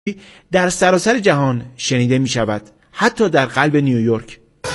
در سراسر جهان شنیده می شود، حتی در قلب نیویورک.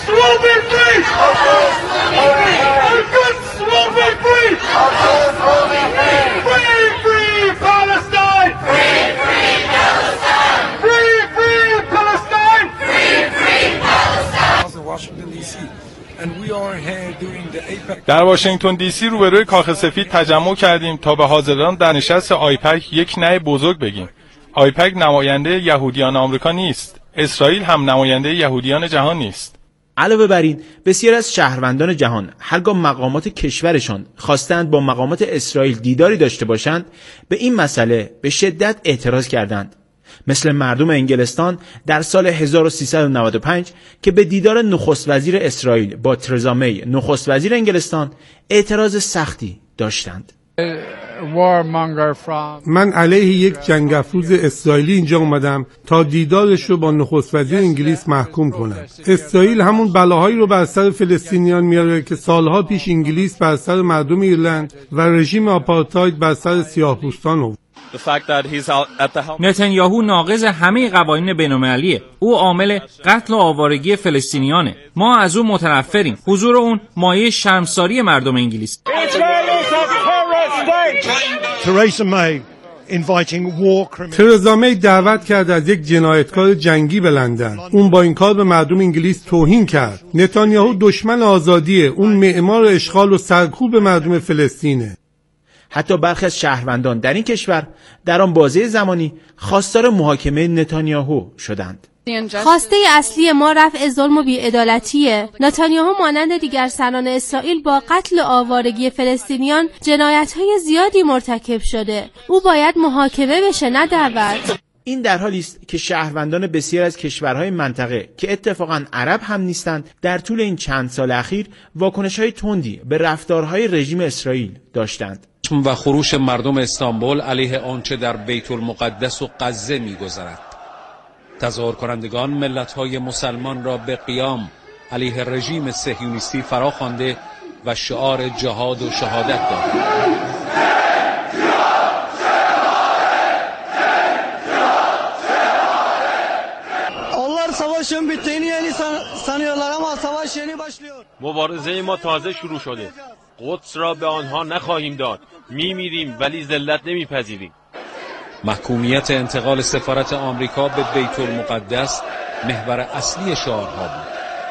در واشنگتن دی سی روبروی کاخ سفید تجمع کردیم تا به حاضران در نشست آیپک یک نه بزرگ بگیم. آیپک نماینده یهودیان آمریکا نیست. اسرائیل هم نماینده یهودیان جهان نیست. علاوه بر این، بسیار از شهروندان جهان هرگاه مقامات کشورشان خواستند با مقامات اسرائیل دیداری داشته باشند، به این مسئله به شدت اعتراض کردند. مثل مردم انگلستان در سال 1395 که به دیدار نخست وزیر اسرائیل با ترزا می نخست وزیر انگلستان اعتراض سختی داشتند. من علیه یک جنگ افروز اسرائیلی اینجا اومدم تا دیدارش رو با نخست وزیر انگلیس محکوم کنم. اسرائیل همون بلاهایی رو بر سر فلسطینیان میاره که سالها پیش انگلیس بر سر مردم ایرلند و رژیم آپارتاید بر سر سیاه‌پوستان آورد. نتانیاهو ناقض همه قوانین بین‌المللیه. او عامل قتل و آوارگی فلسطینیانه. ما از او متنفریم. حضور اون مایه شرمساری مردم انگلیس. ترزا می دعوت کرد از یک جنایتکار جنگی به لندن. اون با این کار به مردم انگلیس توهین کرد. نتانیاهو دشمن آزادیه. اون معمار اشغال و سرکوب مردم فلسطینه. حتی برخی از شهروندان در این کشور در آن بازه زمانی خواستار محاکمه نتانیاهو شدند. خواسته اصلی ما رفع ظلم و بی‌عدالتیه. نتانیاهو مانند دیگر سران اسرائیل با قتل و آوارگی فلسطینیان جنایت‌های زیادی مرتکب شده. او باید محاکمه بشه، نه دعوت. این در حالی است که شهروندان بسیار از کشورهای منطقه که اتفاقاً عرب هم نیستند در طول این چند سال اخیر واکنش‌های تندی به رفتارهای رژیم اسرائیل داشتند. و خروش مردم استانبول علیه آنچه در بیت المقدس و غزه می‌گذرد. تظاهر کنندگان ملت‌های مسلمان را به قیام علیه رژیم صهیونیستی فراخوانده و شعار جهاد و شهادت دادند. savaşın bittiğini yeni sanıyorlar ama savaş yeni başlıyor. مبارزه ما تازه شروع شده. قدس را به آنها نخواهیم داد. میمیریم ولی ذلت نمیپذیریم. محکومیت انتقال سفارت آمریکا به بیت المقدس محور اصلی شعارها بود.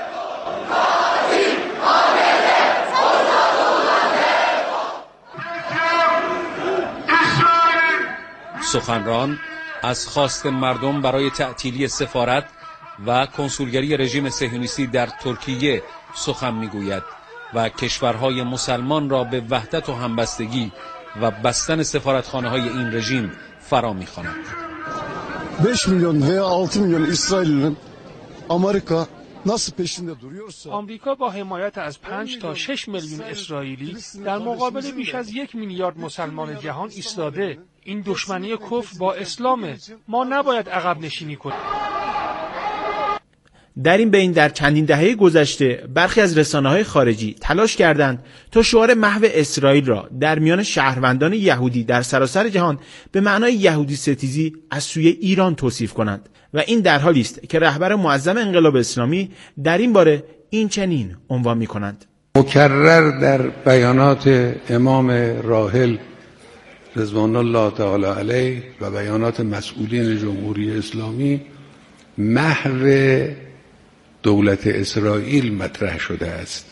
سخنران از خواست مردم برای تعطیلی سفارت و کنسولگری رژیم صهیونیستی در ترکیه سخن میگوید و کشورهای مسلمان را به وحدت و همبستگی و بستن سفارتخانه‌های این رژیم فرا می‌خواند. 5 milyon veya 6 milyon İsrailli'nin Amerika nasıl peşinde duruyorsa آمریکا با حمایت از 5 تا 6 میلیون اسرائیلی در مقابل بیش از 1 میلیارد مسلمان جهان ایستاده. این دشمنی کفر با اسلامه. ما نباید عقب نشینی کنیم. در این بین در چندین دهه گذشته برخی از رسانه‌های خارجی تلاش کردند تا شعار محو اسرائیل را در میان شهروندان یهودی در سراسر جهان به معنای یهودی ستیزی از سوی ایران توصیف کنند و این در حالی است که رهبر معظم انقلاب اسلامی در این باره این چنین عنوان می‌کنند: مکرر در بیانات امام راحل رضوان الله تعالی علیه و بیانات مسئولین جمهوری اسلامی محو دولت اسرائیل مطرح شده است.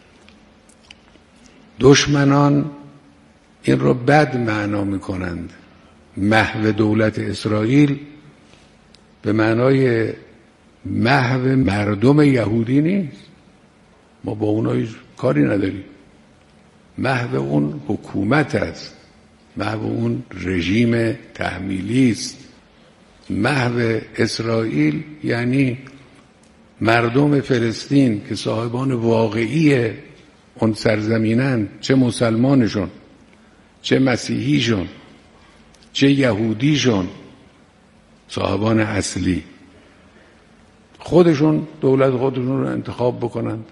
دشمنان این را بد معنا می‌کنند. محو دولت اسرائیل به معنای محو مردم یهودی نیست. ما با اونها هیچ کاری نداریم. محو اون حکومت است. محو اون رژیم تحمیلی است. محو اسرائیل یعنی مردم فلسطین که صاحبان واقعی اون سرزمینن، چه مسلمانشون، چه مسیحیشون، چه یهودیشون، صاحبان اصلی خودشون دولت خودشون رو انتخاب بکنند.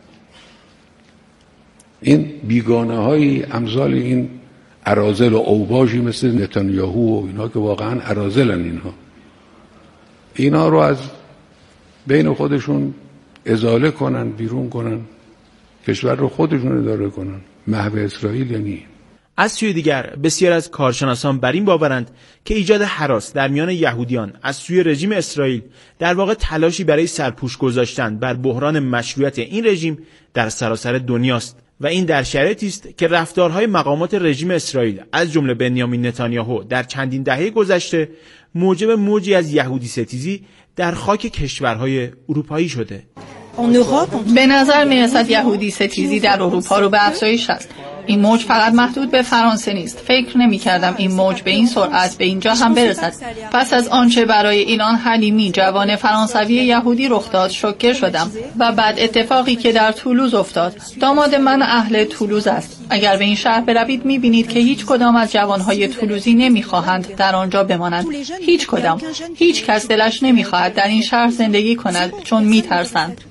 این بیگانه های امثال این اراذل و اوباشی مثل نتانیاهو و اینا که واقعا اراذلن، اینها اینا رو از بین خودشون ازاله کنن، بیرون کنن، کشور رو خودشون اداره کنن. محو اسرائیل یعنی. از سوی دیگر بسیار از کارشناسان بر این باورند که ایجاد هراس در میان یهودیان از سوی رژیم اسرائیل در واقع تلاشی برای سرپوش گذاشتن بر بحران مشروعیت این رژیم در سراسر دنیاست و این در شرایطی است که رفتارهای مقامات رژیم اسرائیل از جمله بنیامین نتانیاهو در چندین دهه گذشته موجب موجی از یهودی ستیزی در خاک کشورهای اروپایی شده. به نظر میرسد یهودی ستیزی در اروپا رو به افزایش است. این موج فقط محدود به فرانسه نیست. فکر نمی کردم این موج به این سرعت به اینجا هم برسد. پس از آنچه برای ایلان حلیمی جوان فرانسوی یهودی رخ داد شوکه شدم و بعد اتفاقی که در تولوز افتاد. داماد من اهل تولوز است. اگر به این شهر بروید می بینید که هیچ کدام از جوانهای تولوزی نمی خواهند در آنجا بمانند. هیچ کدام. هیچ کس دلش نمی خواهد در این شهر زندگی کند چون می ترسند.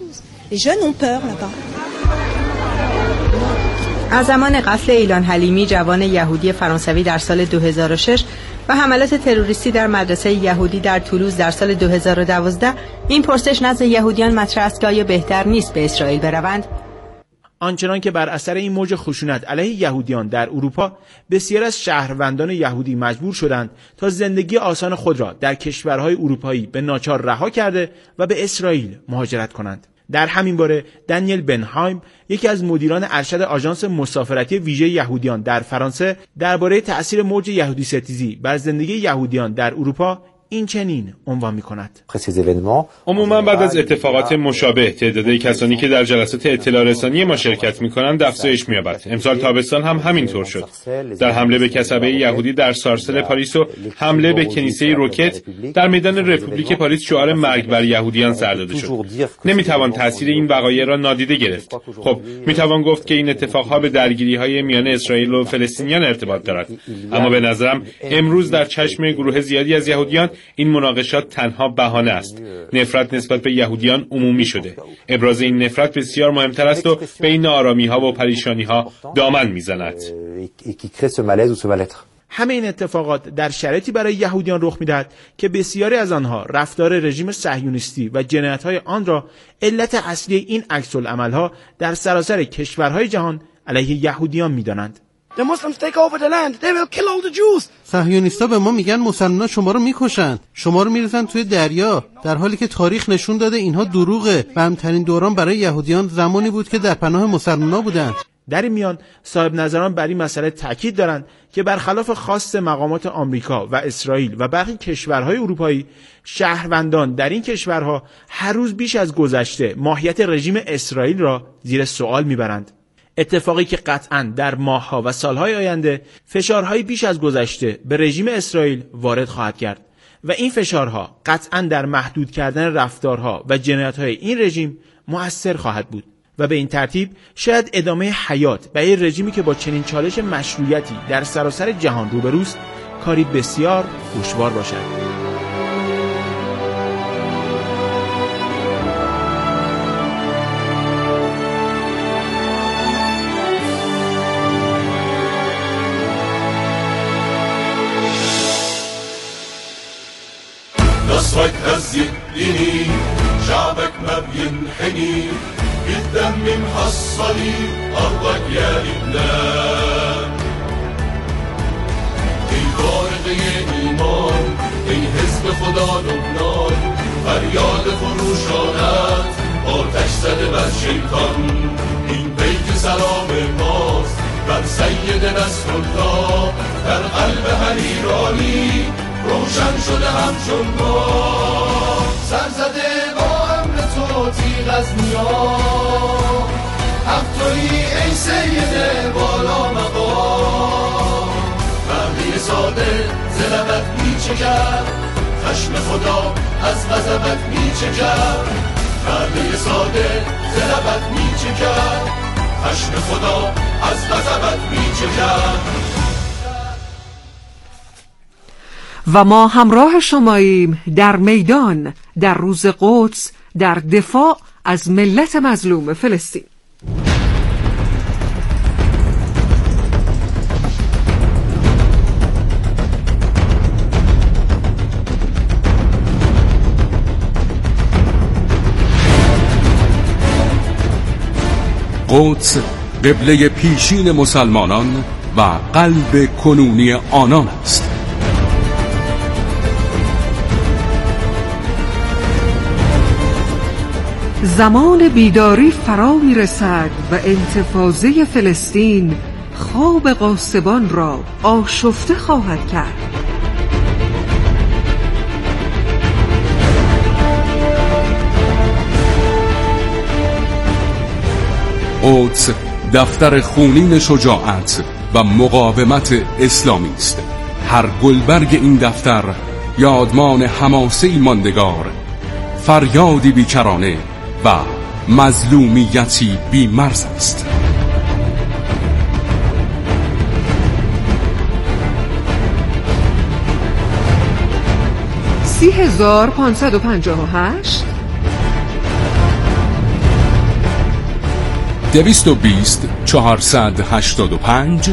از زمان قتل ایلان حلیمی جوان یهودی فرانسوی در سال 2006 و حملات تروریستی در مدرسه یهودی در تولوز در سال 2012 این پرسش نزد یهودیان مطرح است که آیا بهتر نیست به اسرائیل بروند؟ آنچنان که بر اثر این موج خشونت علیه یهودیان در اروپا بسیار از شهروندان یهودی مجبور شدند تا زندگی آسان خود را در کشورهای اروپایی به ناچار رها کرده و به اسرائیل مهاجرت کنند. در همین باره دانیل بنهایم، یکی از مدیران ارشد آژانس مسافرتی ویژه یهودیان در فرانسه، درباره تأثیر موج یهودی ستیزی بر زندگی یهودیان در اروپا این چنین عنوان می‌کند. عموما بعد از اتفاقات مشابه تعداد کسانی که در جلسات اطلاع رسانی ما شرکت می‌کنند افزایش می‌یابد. امسال تابستان هم همینطور شد. در حمله به کسبه یهودی در سارسل پاریس و حمله به کنیسه روکت در میدان رپوبلیک پاریس شعار مرگ بر یهودیان سر داده شد. نمی‌توان تأثیر این وقایع را نادیده گرفت. خب می‌توان گفت که این اتفاقها به درگیری‌های میان اسرائیل و فلسطینیان ارتباط دارد. اما به نظرم امروز در چشم گروه زیادی از یهودیان این مناقشات تنها بهانه است. نفرت نسبت به یهودیان عمومی شده. ابراز این نفرت بسیار مهمتر است و به این ناآرامی‌ها و پریشانی‌ها دامن می‌زند. همه این اتفاقات در شرایطی برای یهودیان رخ می‌دهد که بسیاری از آنها رفتار رژیم صهیونیستی و جنایت‌های آن را علت اصلی این عکس‌العمل‌ها در سراسر کشورهای جهان علیه یهودیان می‌دانند. صهیونیست‌ها به ما میگن مسلمان‌ها شما رو میکشن، شما رو میریزن توی دریا، در حالی که تاریخ نشون داده اینها دروغه. و همترین دوران برای یهودیان زمانی بود که در پناه مسلمان‌ها بودند. در این میان صاحب نظران بر این مسئله تاکید دارند که برخلاف خواست مقامات آمریکا و اسرائیل و برخی کشورهای اروپایی، شهروندان در این کشورها هر روز بیش از گذشته ماهیت رژیم اسرائیل را زیر سوال میبرند. اتفاقی که قطعاً در ماه‌ها و سال‌های آینده فشارهای بیش از گذشته به رژیم اسرائیل وارد خواهد کرد و این فشارها قطعاً در محدود کردن رفتارها و جنایت‌های این رژیم مؤثر خواهد بود و به این ترتیب شاید ادامه حیات برای رژیمی که با چنین چالش مشروعیتی در سراسر جهان روبروست کاری بسیار دشوار باشد. نصرك هز الدنيا شعبك ما بينحني بالدم محصلي أرضك يا لبنان ای بارقه ایمان ای حزب خدا لبنان فریاد خروشانت آتش زده بر شیطان این بیت سلام ماست بر سید نصرالله در قلب هر ایرانی روشن شده همچون ما سر زده با امر تو تیغ از میان حق تویی ای سید بالا مقام مردی ساده زلبت میچکد خشم خدا از غضبت میچکد مردی ساده زلبت میچکد خشم خدا از غضبت میچکد. و ما همراه شماییم در میدان در روز قدس در دفاع از ملت مظلوم فلسطین. قدس قبله پیشین مسلمانان و قلب کنونی آنان است. زمان بیداری فرا می‌رسد و انتفاضه فلسطین خواب غاصبان را آشفته خواهد کرد. قدس دفتر خونین شجاعت و مقاومت اسلامی است. هر گلبرگ این دفتر یادمان حماسه‌ای ماندگار، فریادی بیکرانه و مظلومیتی بی‌مرز است. $30,558 220,485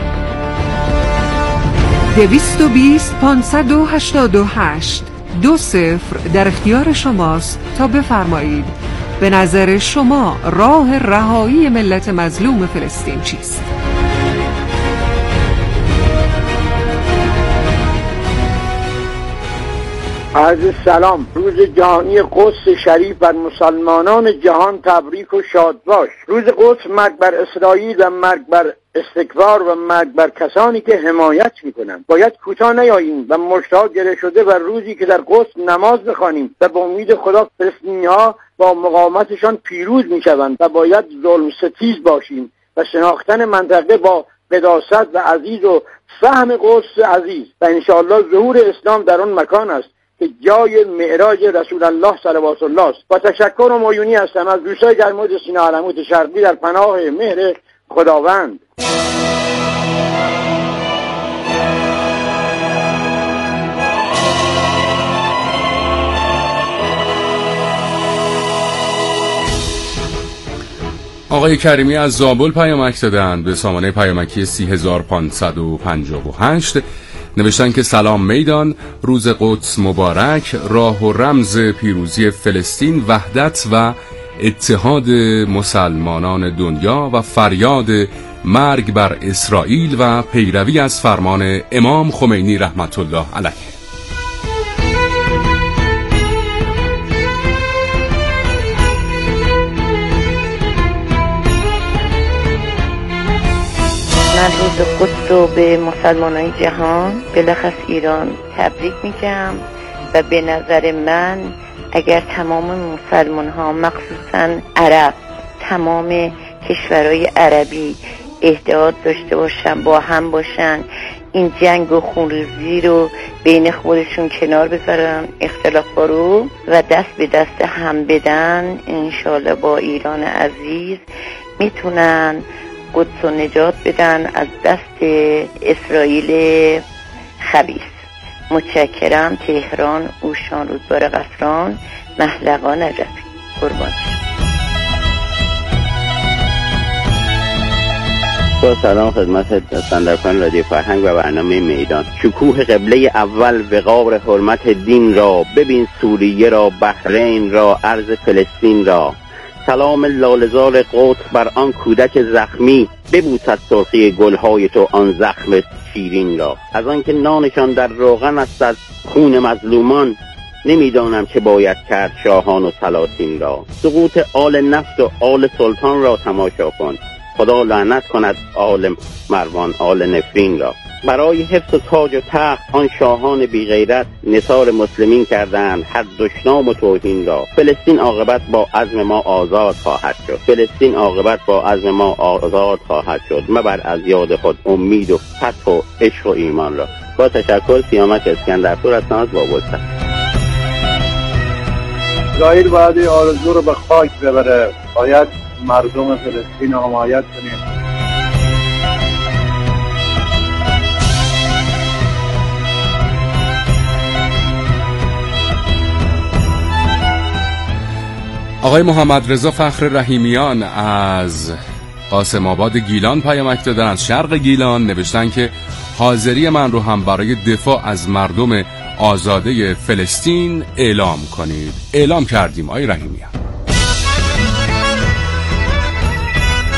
220,588 20 در اختیار شماست تا بفرمایید به نظر شما راه رهایی ملت مظلوم فلسطین چیست؟ عرض سلام. روز جهانی قدس شریف بر مسلمانان جهان تبریک و شاد باش. روز قدس مرگ بر اسرائیل و مرگ بر استکبار و مرگ بر کسانی که حمایت میکنند. باید کوتاه نیاییم و مشتها گره شده و روزی که در قدس نماز بخوانیم و با امید خدا فلسطینی‌ها با مقاومتشان پیروز میشوند و باید ظلم ستیز باشیم و شناختن منطقه با قداست و عزیز و فهم قدس عزیز و انشاءالله ظهور اسلام در آن مکان است که جای معراج رسول الله صلوات الله است. با تشکر و مایونی هستم از دوستای گرمود سینه علموت شرقی در پناه مهر خداوند. آقای کریمی از زابل پیامک دادند به سامانه پیامکی 3558. نوشتن که سلام میدان، روز قدس مبارک، راه و رمز پیروزی فلسطین، وحدت و اتحاد مسلمانان دنیا و فریاد مرگ بر اسرائیل و پیروی از فرمان امام خمینی رحمت الله علیه. من روز قدس رو به مسلمانان جهان بلخص ایران تبریک میگم و به نظر من اگر تمام مسلمان ها مخصوصا عرب، تمام کشورهای عربی اتحاد داشته باشن، با هم باشن، این جنگ و خونریزی رو بین خودشون کنار بذارن، اختلافا رو و دست به دست هم بدن، انشالله با ایران عزیز میتونن قدس رو نجات بدن از دست اسرائیل خبیث. متشکرم. تهران، اوشان، رودبار قصران، محلقا، نجفی. قربان. با سلام خدمت صندوقان رادیو فرهنگ و برنامه میدان. شکوه قبله اول وقار حرمت دین را، ببین سوریه را، بحرین را، ارض فلسطین را. سلام لاله‌زار قدس بر آن کودک زخمی، ببوسد سرخی گلهای تو آن زخم شیرین را. از آن که نانشان در روغن است از خون مظلومان، نمیدانم چه باید کرد شاهان و سلاطین را. سقوط آل نفت و آل سلطان را تماشا کن، خدا لعنت کند آل مروان آل نفرین را. برای حفظ تاج و تخت آن شاهان بی غیرت نثار مسلمین کردند هر دشنام و توهین را. فلسطین عاقبت با عزم ما آزاد خواهد شد. فلسطین عاقبت با عزم ما آزاد خواهد شد. مبر از یاد خود امید و فتح و عشق و ایمان را. با تشکر. سیامک اسکندرپور از بابلسر. اسرائیل باید آرزو رو به خاک ببره. باید مردم فلسطین رو حمایت کنیم. آقای محمد رضا فخر رحیمیان از قاسم آباد گیلان پیامک دادن، از شرق گیلان. نوشتن که حاضری من رو هم برای دفاع از مردم آزاده فلسطین اعلام کنید. اعلام کردیم آقای رحیمیان.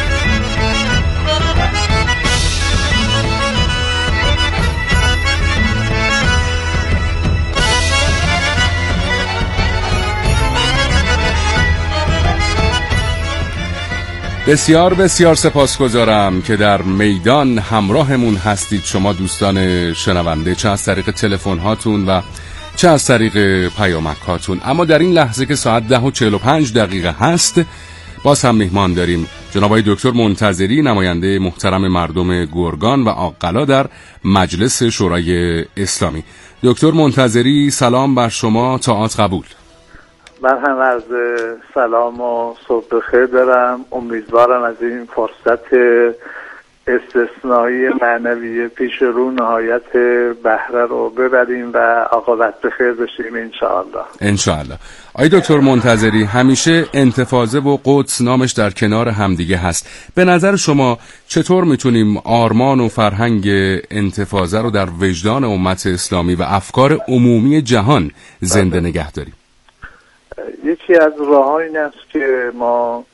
بسیار بسیار سپاسگزارم که در میدان همراهمون هستید شما دوستان شنونده، چه از طریق تلفن هاتون و چه از طریق پیامک هاتون. اما در این لحظه که ساعت 10:45 هست، باز هم میهمان داریم جناب آقای دکتر منتظری، نماینده محترم مردم گرگان و آقلا در مجلس شورای اسلامی. دکتر منتظری سلام بر شما، طاعات قبول. من هم عرض سلام و صبح بخیر دارم. امیدوارم از این فرصت استثنایی معنوی پیش رو نهایت بهره رو ببریم و عاقبت بخیر بشیم انشاءالله. انشاءالله. آقای دکتر منتظری، همیشه انتفاضه و قدس نامش در کنار همدیگه هست. به نظر شما چطور میتونیم آرمان و فرهنگ انتفاضه رو در وجدان امت اسلامی و افکار عمومی جهان زنده نگه داریم؟ یکی از راه‌ها این است که ما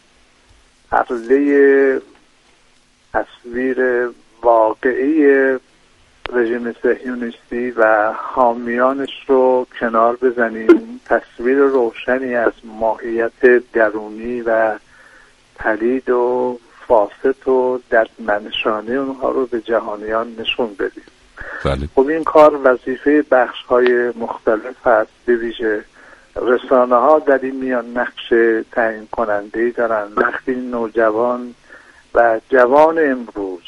عرضه تصویر واقعی رژیم صهیونیستی و حامیانش رو کنار بزنیم، تصویر روشنی از ماهیت درونی و پلید و فاسد و دردمنشانه اونها رو به جهانیان نشون بدیم. بله. خب این کار وظیفه بخش‌های مختلف هست، به ویژه رسانه ها در این میان نقش تعیین کننده‌ای دارن. وقتی نوجوان و جوان امروز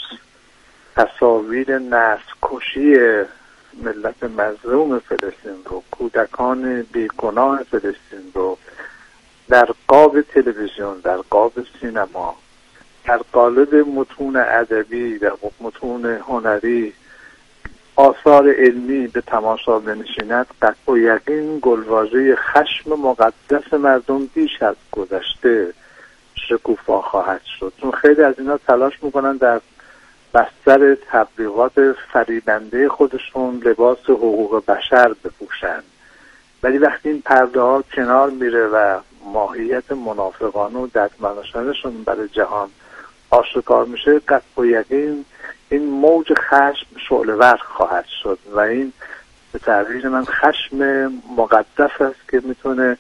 تصاویر نسل کشی ملت مظلوم فلسطین رو، کودکان بیگناه فلسطین رو در قاب تلویزیون، در قاب سینما، در قالب متون ادبی و متون هنری، آثار علمی به تماشا بنشیند، قطع و یقین گلواژه خشم مقدس مردم بیش از گذشته شکوفا خواهد شد. چون خیلی از اینا تلاش میکنن در بستر تبلیغات فریبنده خودشون لباس حقوق بشر بپوشن، ولی وقتی این پرده ها کنار میره و ماهیت منافقانه و دردمنشانشون برای جهان آشکار میشه، قطع و یقین این موج خشم شعله‌ور خواهد شد و این به تعبیر من خشم مقدس است که میتونه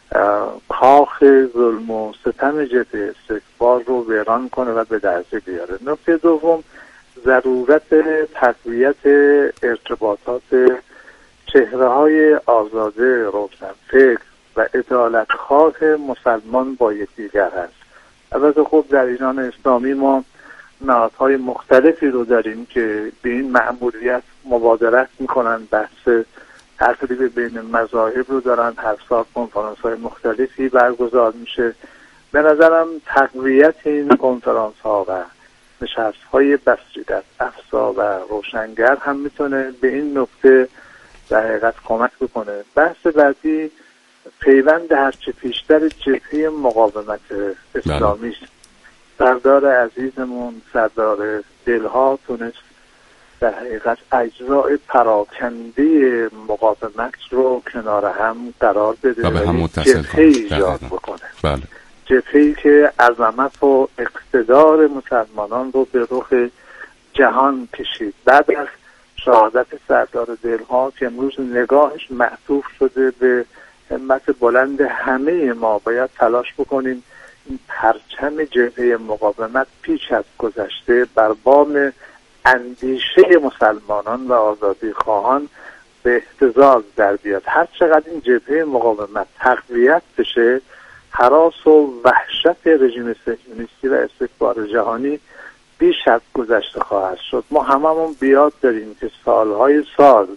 کاخ ظلم و ستم جبهه استکبار رو ویران کنه و به درجه بیاره. نکته دوم، ضرورت تقویت ارتباطات چهره‌های آزاده، روشنفکر و عدالتخواه مسلمان با یکدیگر هست. البته خب در ایران اسلامی ما نهادهای مختلفی رو داریم که به این مأموریت مبادرت میکنن، بحث تقریب بین مذاهب رو دارن، هر سال کنفرانس های مختلفی برگزار میشه. به نظرم تقویت این کنفرانس ها و نشست های بصیرت افزا و روشنگر هم میتونه به این نکته در حقیقت کمک بکنه. بحث بعدی پیوند هرچه پیشتر جبهه مقاومت اسلامی است. سردار عزیزمون، سردار دلها، تونست در حقیقت اجزای پراکنده مقاومت رو کنار هم قرار بده و جبهه ایجاد بکنه. بله. جبهه‌ای که عظمت و اقتدار مسلمانان رو به رخ جهان کشید. بعد از شهادت سردار دلها که امروز نگاهش معطوف شده به همت بلند همه ما، باید تلاش بکنیم این پرچم جبهه مقاومت پیش از گذشته بر بام اندیشه مسلمانان و آزادی خواهان به اهتزاز در بیاد. هر چقدر این جبهه مقاومت تقویت بشه، هراس و وحشت رژیم صهیونیستی و استکبار جهانی بیش از گذشته خواهد شد. ما هممون بیاد داریم که سالهای سال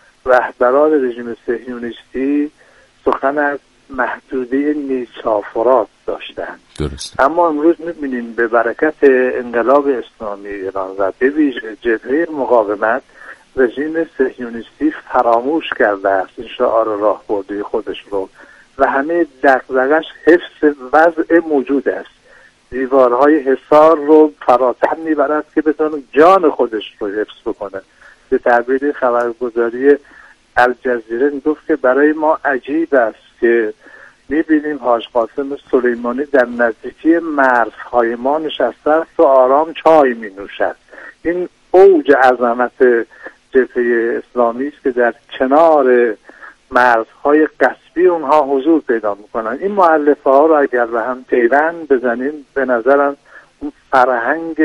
رهبران رژیم صهیونیستی سخن از محدوده نیچافرات داشتند. درست. اما امروز می‌بینیم به برکت انقلاب اسلامی ایران و به ویژه جبهه مقاومت، رژیم صهیونیستی فراموش کرده است این شعار راهبردی خودش رو و همه دغدغه‌اش حفظ وضع موجود است. دیوارهای حصار رو فراتر میبرد که بتونه جان خودش رو حفظ بکنه. به تعبیر خبرگزاری الجزیره میگفت که برای ما عجیب است که میبینیم حاج قاسم سلیمانی در نزدیکی مرزهای ما نشسته است و آرام چای مینوشد. این اوج عظمت جبهه اسلامی است که در کنار مرزهای غصبی اونها حضور پیدا میکنن. این مؤلفه ها رو اگر به هم پیوند بزنیم، به نظرم فرهنگ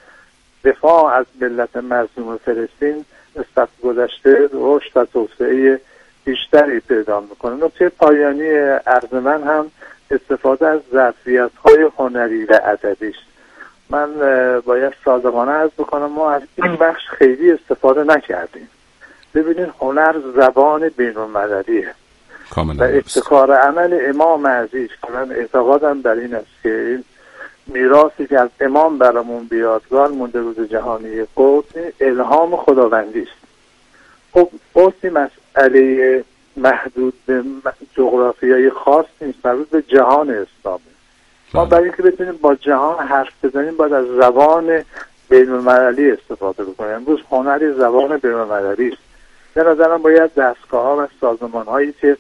دفاع از ملت مظلوم فلسطین نسبت گذشته رشد و توسعه بیشتری پیدا میکنه. نکته پایانی عرض من هم استفاده از ظرفیت‌های هنری و ادبی است. من باید صادقانه عرض بکنم ما از این بخش خیلی استفاده نکردیم. ببینید هنر زبان بین‌المللیه و ابتکار عمل امام عزیز که من اعتقادم بر این است که این میراثی که از امام برامون بیادگار مونده روز جهانی قدس الهام خداوندی است. خب قدس مسئله محدود به جغرافیای خاص نیست، مربوط به جهان اسلامی. ما برای اینکه بتونیم با جهان حرف بزنیم باید از زبان بین‌المللی استفاده بکنیم. امروز هنر زبان بین‌المللی است. به نظرم باید دستگاه‌ها و سازمان‌هایی که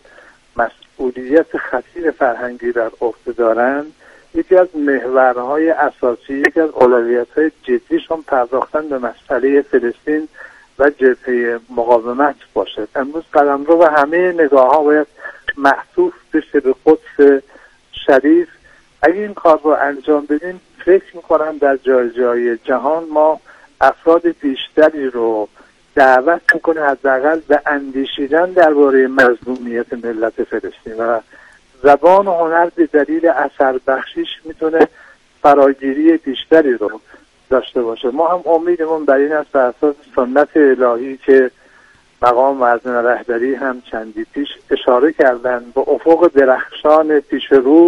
مسئولیت خطیر فرهنگی در عهده دارند یکی از محورهای اساسی، یکی از اولویت‌های جدیشون پرداختن به مسئله فلسطین و جبهه مقاومت باشد. امروز قلمرو و همه نگاه‌ها باید معطوف بشه به قدس شریف. اگه این کار رو انجام بدیم فکر می‌کنم در جای جهان ما افراد بیشتری رو دعوت میکنه حداقل به اندیشیدن درباره مظلومیت ملت فلسطین و زبان و هنر به دلیل اثر بخشیش میتونه فراگیری بیشتری رو داشته باشه. ما هم امیدمون بر این است بر اساس سنت الهی که مقام معظم رهبری هم چندی پیش اشاره کردن به افق درخشان پیش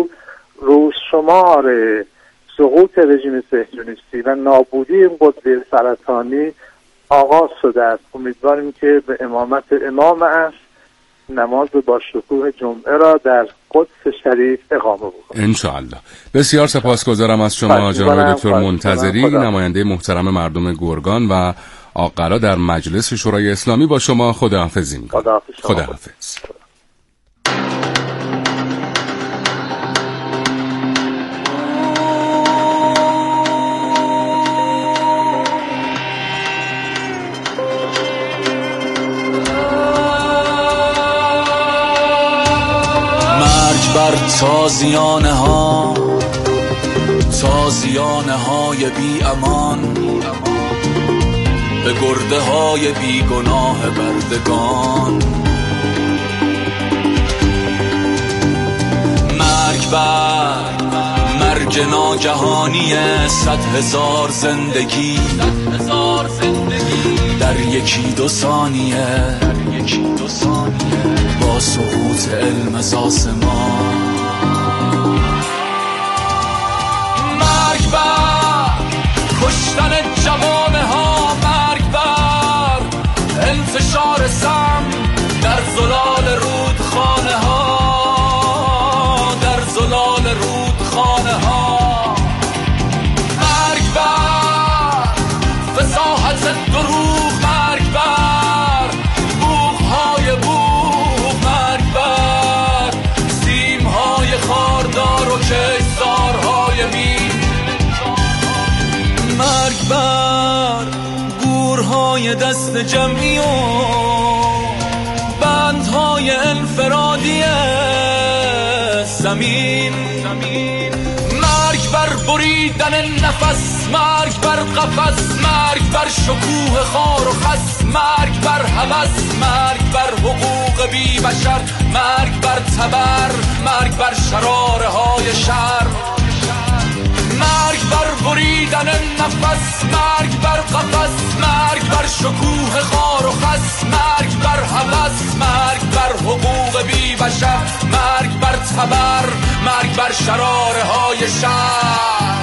روز شمار سقوط رژیم صهیونیستی و نابودی این قطب سرطانی آغاز شده است. امیدواریم که به امامت امام عصر نماز با شکوه جمعه را در قدس شریف اقامه بکنیم انشاءالله. بسیار سپاسگزارم از شما جناب دکتر منتظری، نماینده محترم مردم گرگان و عاقلا در مجلس شورای اسلامی. با شما خداحافظی می‌کنم. خداحافظ. بر تازیانه های بی امان، به گرده های بی گناه بردگان. مرگ بر مرگ ناگهانی 100,000 زندگی در یکی دو ثانیه با سقوط علم از آسمان. مرگ بر کشتن جوانه ها، مرگ بر انتشار سم در زلال رودخانه ها، در زلال رودخانه ها. مرگ بر فصاحت دروغ، مرگ بر بوق‌های بوق، مرگ بر سیم‌های خاردار و کشتارهای مین، مرگ بر گورهای دست جمعی و بندهای انفرادی زمین. مرگ بر بریدن نفس، مرگ بر قفس، مرگ بر شکوه خار و خس، مرگ بر هوس، مرگ بر حقوق بی بشر، مرگ بر تبر، مرگ بر شراره های شر. مرگ بر بریدن نفس، مرگ بر قفس، مرگ بر شکوه خار و خس، مرگ بر هوس، مرگ بر حقوق بی بشر، مرگ بر تبر، مرگ بر شراره های شر.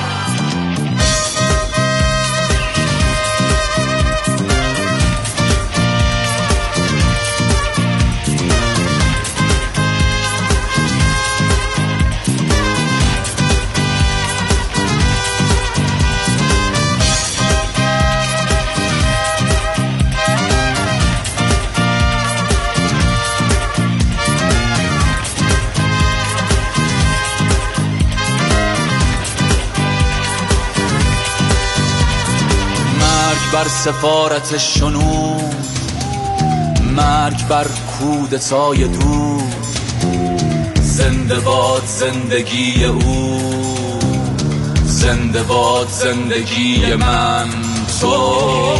بر سفارت شنود، مرگ بر کودتای دور، زنده باد زندگی او، زنده باد زندگی من. تو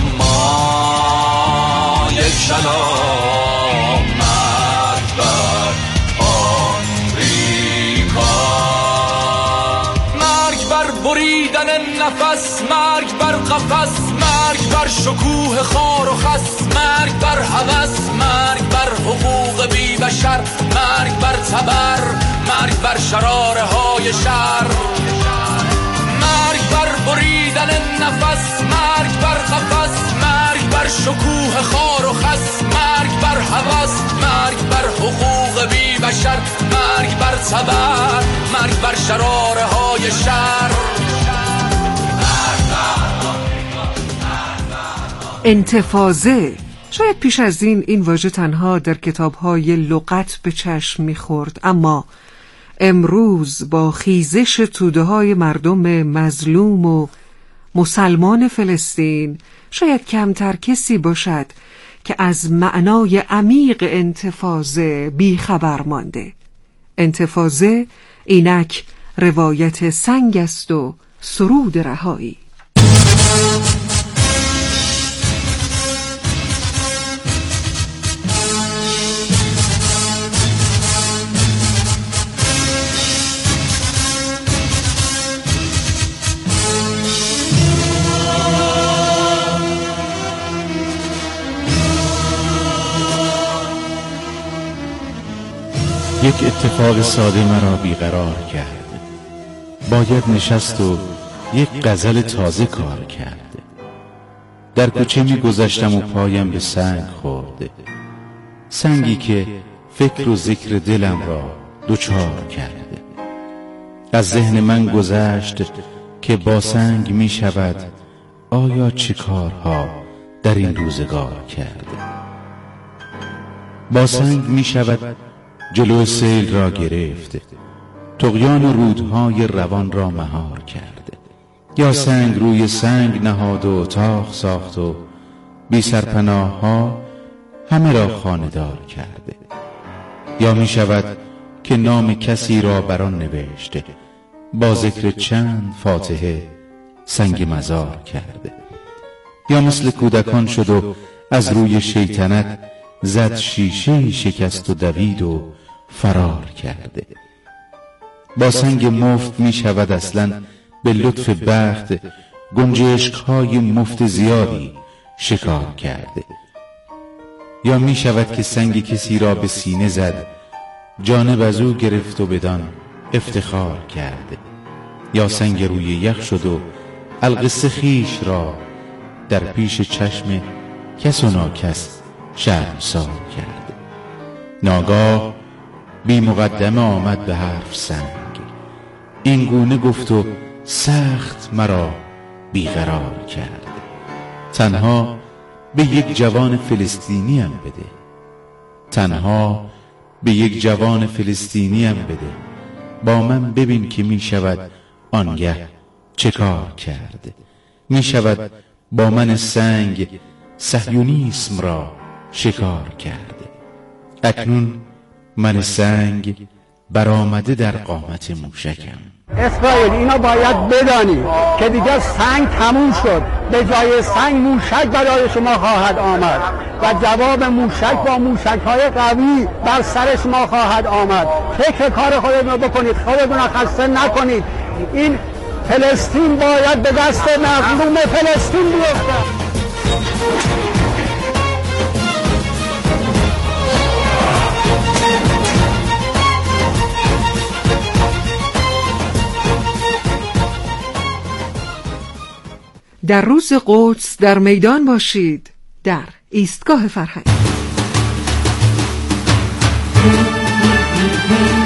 ما یک کلام مرگ بر آمریکا، مرگ بر بریدن نفس، مرگ بر قفس، مرگ بر شکوه خار و خس، مرگ بر هوس، مرگ بر حقوق بی بشر، مرگ بر تبر، مرگ بر شراره های شر، مرگ بر بریدن نفس، مرگ بر قفس، مرگ بر شکوه خار و خس، مرگ بر هوس، مرگ بر حقوق بی بشر، مرگ بر تبر، مرگ بر شراره های شر. انتفاضه. شاید پیش از این واژه تنها در کتاب‌های لغت به چشم می‌خورد، اما امروز با خیزش توده‌های مردم مظلوم و مسلمان فلسطین شاید کمتر کسی باشد که از معنای عمیق انتفاضه بیخبر مانده. انتفاضه اینک روایت سنگ است و سرود رهایی. یک اتفاق ساده مرا بیقرار کرد. باید نشست و یک غزل تازه کار کرد. در کوچه می گذشتم و پایم به سنگ خورد، سنگی که فکر و ذکر دلم را دوچار کرد. از ذهن من گذشت که با سنگ می شود آیا چه کارها در این روزگار کرد. با سنگ می شود جلو سیل را گرفت، طغیان رودهای روان را مهار کرد. یا سنگ روی سنگ نهاد و اتاق ساخت و بی سرپناه ها همه را خانه‌دار کرد. یا می شود که نام کسی را بر آن نوشت، با ذکر چند فاتحه سنگ مزار کرد. یا مثل کودکان شد و از روی شیطنت زد شیشه شکست و دوید و فرار کرده. با سنگ مفت می شود اصلا به لطف بخت گنجشک‌های مفت زیادی شکار کرده. یا می شود که سنگ کسی را به سینه زد، جانب از او گرفت و بدان افتخار کرده. یا سنگ روی یخ شد و القصه خویش را در پیش چشم کس و ناکس شرمسار کرده. ناگاه بی مقدمه آمد به حرف سنگ، این گونه گفت و سخت مرا بیقرار کرد. تنها به یک جوان فلسطینیم بده، تنها به یک جوان فلسطینیم بده، با من ببین که می شود آنگه چه کار کرد. می شود با من سنگ صهیونیسم را شکار کرد. اکنون من سنگ برآمده در قامت موشکم. اسرائیل اینا باید بدانی که دیگر سنگ تموم شد، به جای سنگ موشک برای شما خواهد آمد و جواب موشک با موشک‌های قوی بر سر شما خواهد آمد. فکر کار خودتون رو بکنید، خودتون رو خسته نکنید. این فلسطین باید به دست مظلوم فلسطین بیفته. در روز قدس در میدان باشید، در ایستگاه فرهنگ.